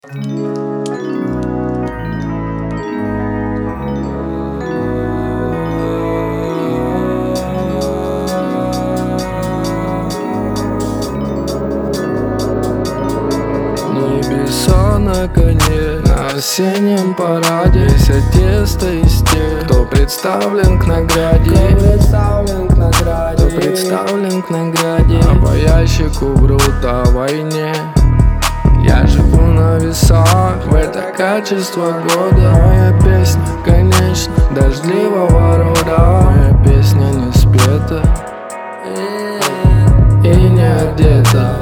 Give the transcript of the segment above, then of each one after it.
Небеса на коне, на осеннем параде вся тесто из тех, кто представлен к награде, кто представлен к награде. А по ящику врут о войне. Я живу на весах, в это качество года. Моя песня, конечно, дождливого рода. Моя песня не спета и не одета.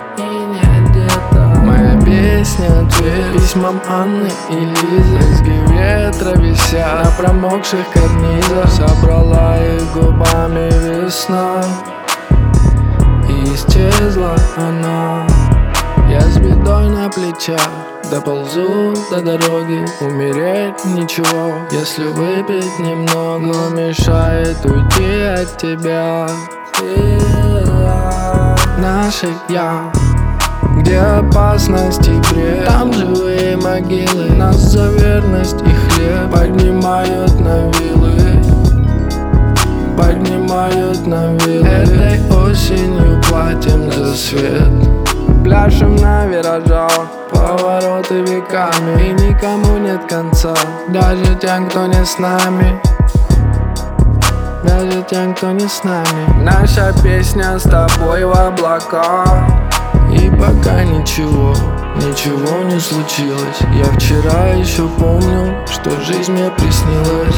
Моя песня — ответ письмам Анны и Лизы. Брызги ветра висят на промокших карнизах. Собрала их губами весна, и исчезла она. Я с бедой на плечах доползу до дороги. Умереть ничего, если выпить немного, но мешает уйти от тебя. Наше я, где опасность и бред, там живые могилы. Нас за верность и хлеб поднимают на вилы, поднимают на вилы. Этой осенью платим за свет, пляшем на виражах, повороты веками, и никому нет конца, даже тем, кто не с нами. Даже тем, кто не с нами. Наша песня с тобой в облаках. И пока ничего не случилось. Я вчера еще помню, что жизнь мне приснилась.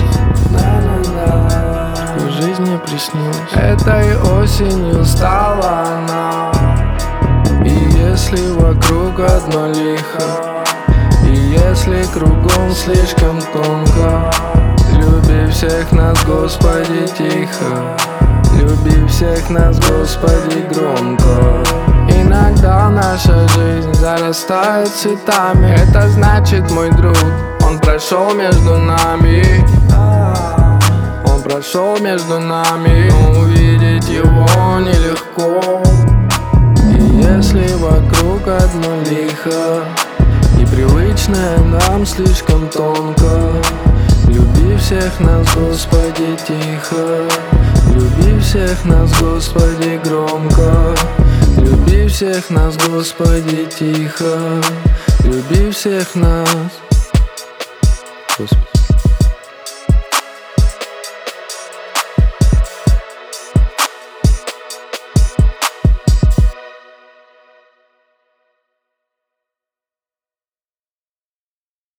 Что жизнь мне приснилась. Этой осенью стала она. И если вокруг одно лихо, и если кругом слишком тонко, люби всех нас, Господи, тихо. Люби всех нас, Господи, громко. Иногда наша жизнь зарастает цветами. Это значит, мой друг, он прошел между нами. Он прошел между нами, но увидеть его нелегко. И если вокруг одно лихо, и привычное нам слишком тонко, люби всех нас, Господи, тихо. Люби всех нас, Господи, громко. Люби всех нас, Господи, тихо. Люби всех нас, Господи.